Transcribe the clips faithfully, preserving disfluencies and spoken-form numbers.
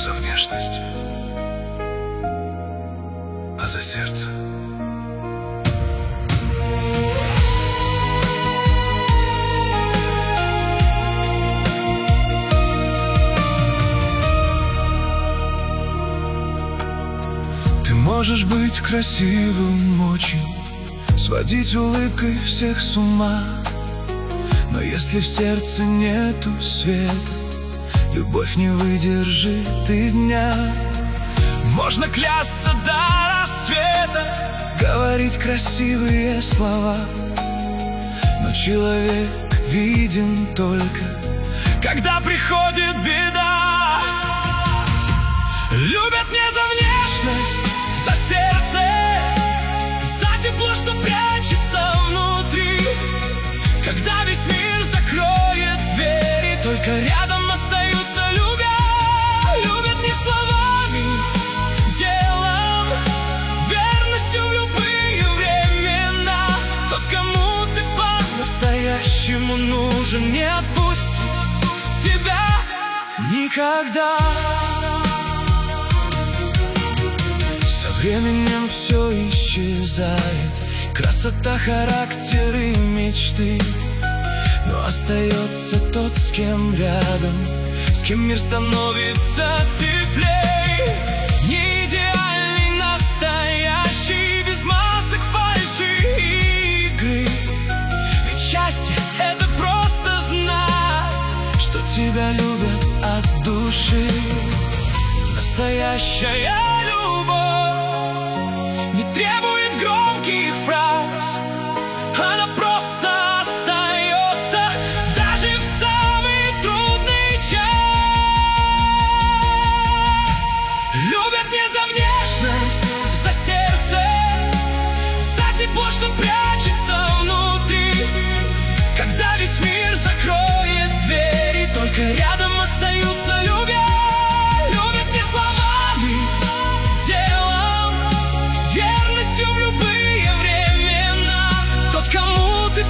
за внешность, а за сердце. Ты можешь быть красивым очень, сводить улыбкой всех с ума, но если в сердце нету света, любовь не выдержит и дня. Можно клясться до рассвета, говорить красивые слова, но человек виден только, когда приходит беда. Любят не за внешность, за сердце, за тепло, что прячется внутри. Когда весь мир закроет двери, только рядом остаются любя. Любят не словами, делом, верностью в любые времена. Тот, кому ты по-настоящему нужен, не отпустит тебя никогда. Со временем все исчезает, красота, характер и мечты, но остается тот, с кем рядом, с кем мир становится теплей. Не идеальный, настоящий, без масок, фальши и игры. Ведь счастье — это просто знать, что тебя любят от души. Настоящая любовь не требует громких фраз, она просто остается даже в самый трудный час. Любят не за внешность, за сердце, за тепло, что прячется внутри. Когда весь мир закроет двери, только рядом остаются любя. Любят не словами, делом, верностью в любые времена. Тот, кому ты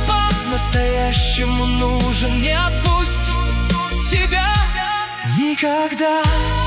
по-настоящему нужен, не отпустит тебя никогда.